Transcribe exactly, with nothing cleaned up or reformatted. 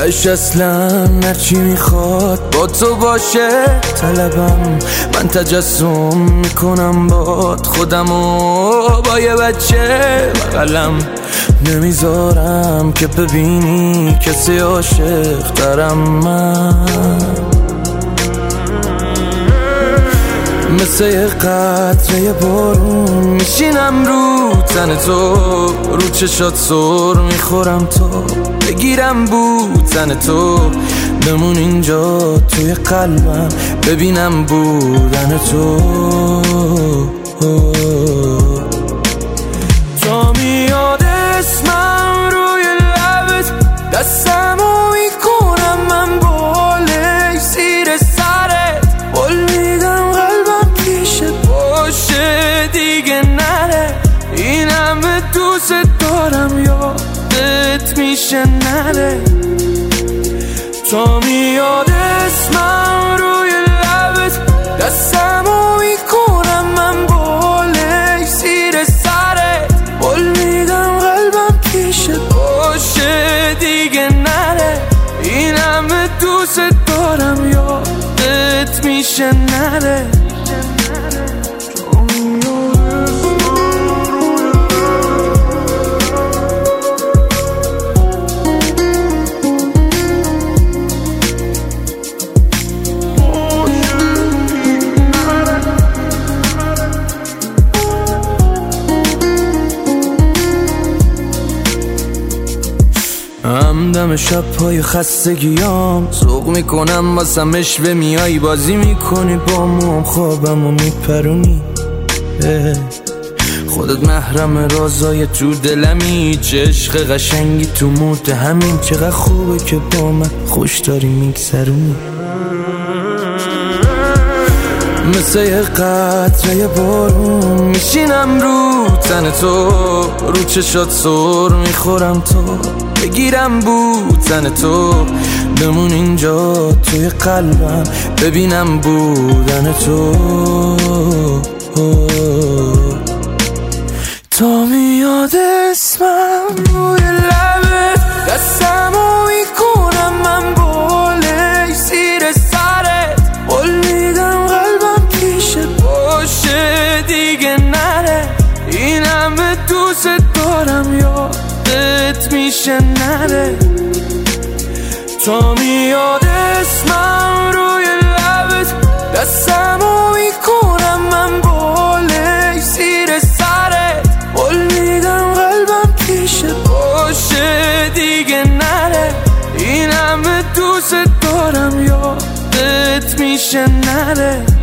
تش اصلا هرچی میخواد با تو باشه طلبم. من تجسم میکنم باد خودمو با یه بچه بغلم، نمیذارم که ببینی کسی عاشق دارم. من مثل یه قطره بارون میشینم رو تن تو، رو چشات سر میخورم تو بگیرم بوتن تو، بمون اینجا توی قلبم ببینم بودن تو. تا میاد اسمم روی لبت دستمو میکنم من بالش زیر سرت، قول میدم قلبم پیشت باشه دیگه نره. این همه دوست دارم یادت میشه نره. تا میاد اسمم روی لبت دستمو میکنم من بالش زیر سرت، قول میدم قلبم پیشت باشه دیگه نره. این همه دوست دارم یادت میشه نره. همدم شب پای خستگیام سوق میکنم واسم اشوه میای بازی میکنی با موام خوابمو میپرونی. خودت محرم رازای تو دلمی، چه عشق قشنگی تو موت همین، چقدر خوبه که با من خوش داری میگذرونی. مثل یه قطره بارون میشینم رو تن تو، رو چشات سر میخورم تو بگیرم بوتن تو، بمون اینجا توی قلبم ببینم بودن تو. تا میاد اسمم روی لبت دستمو میکنم من بالش زیر سرت، قول میدم قلبم پیشت باشه دیگه نره. این همه دوست دارم یادت میشه نره. تا میاد اسمم روی لبت دستمو میکنم من بالش زیر سرت، قول میدم قلبم پیشت باشه دیگه نره. این همه دوست دارم یادت میشه نره.